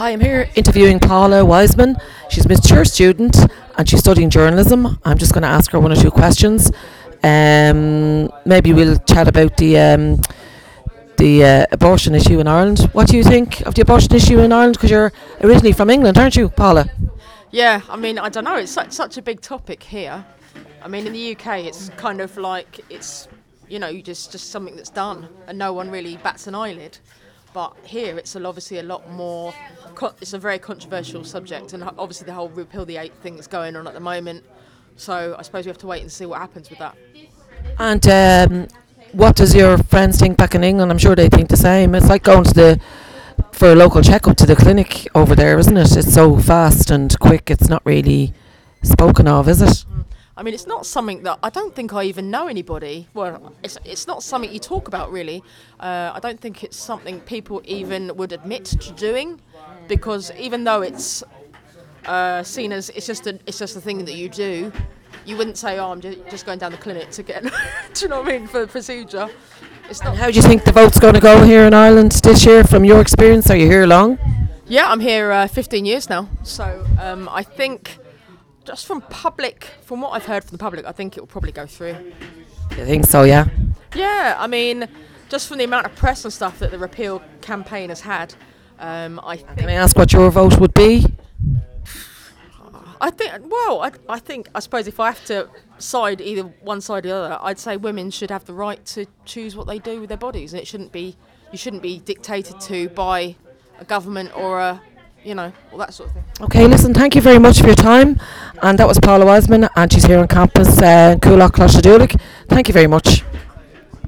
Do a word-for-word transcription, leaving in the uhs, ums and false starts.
Hi, I'm here interviewing Paula Wiseman. She's a mature student and she's studying journalism. I'm just going to ask her one or two questions. Um, maybe we'll chat about the um, the uh, abortion issue in Ireland. What do you think of the abortion issue in Ireland? Because you're originally from England, aren't you, Paula? Yeah, I mean, I don't know. It's such such a big topic here. I mean, in the U K, it's kind of like it's you know just just something that's done, and no one really bats an eyelid. But here, it's a- obviously a lot more. Co- it's a very controversial subject, and ho- obviously the whole repeal the eight thing is going on at the moment. So I suppose we have to wait and see what happens with that. And um, what does your friends think back in England? I'm sure they think the same. It's like going to the for a local checkup to the clinic over there, isn't it? It's so fast and quick. It's not really spoken of, is it? I mean, it's not something that I don't think I even know anybody. Well, it's it's not something you talk about really. Uh, I don't think it's something people even would admit to doing, because even though it's uh, seen as it's just a it's just a thing that you do, you wouldn't say, "Oh, I'm ju- just going down the clinic to get." Do you know what I mean, for the procedure? It's not. How do you think the vote's going to go here in Ireland this year? From your experience, are you here long? Yeah, I'm here uh, fifteen years now, so um, I think. Just from public, from what I've heard from the public, I think it will probably go through. You think so? Yeah. Yeah, I mean, just from the amount of press and stuff that the repeal campaign has had, um, I Can I think, ask what your vote would be? I think, well, I, I think, I suppose if I have to side either one side or the other, I'd say women should have the right to choose what they do with their bodies, and it shouldn't be, you shouldn't be dictated to by a government or a, you know, all that sort of thing. Okay, listen, thank you very much for your time. And that was Paula Wiseman, and she's here on campus, uh, Coolock, Closhadoolik. Thank you very much.